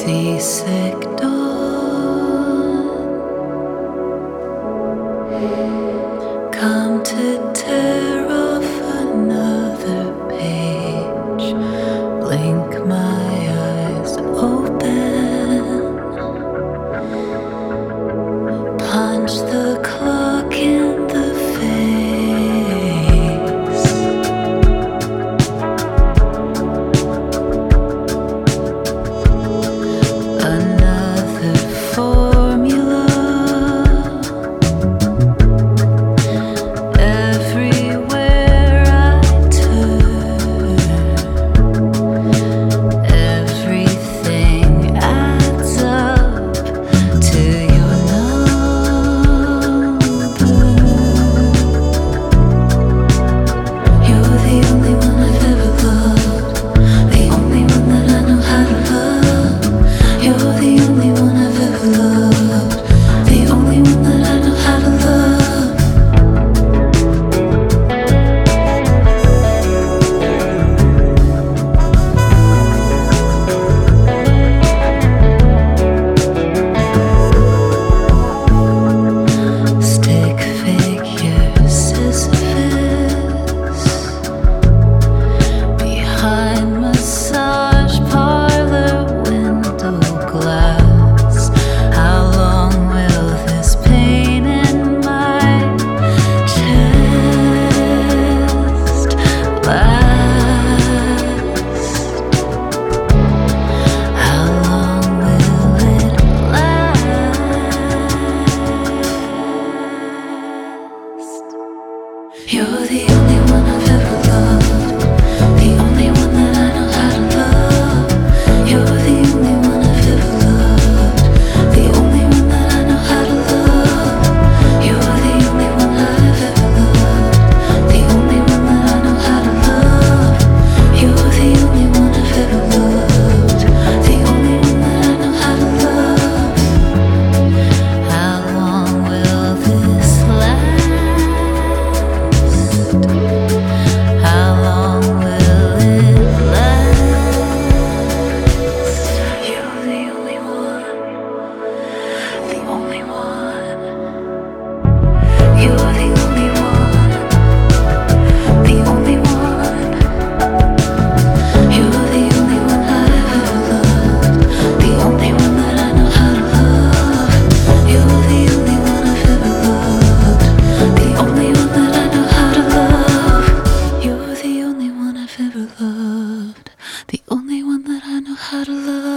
Seasick dawn, come to tear off another page. Blink my eyes open, punch the clock in the face. Another formula. Everywhere I turn, everything adds up to your number. You're the only one I've ever loved, the only one that I know how to love. You're the only one I've ever loved, the only one that I know how to love. Stick figure Sisyphus behind massage parlor window glass. How long will this pain in my chest last? How long will it last? You're the only one I've ever loved, the only one that I know how to love. You're the only one I've ever loved, the only one that I know how to love. You're the only one I've ever loved, the only one that I know how to love. You're the only one I've ever loved, the only one that I know how to love. How long will this last? How long will it last? You're the only one, the only one. You're the only one, the only one. You're the only one I've ever loved, the only one that I know how to love. You're the only one I've ever loved, the only one that I know how to love. You're the only one I've ever loved, the only one that I know how to love.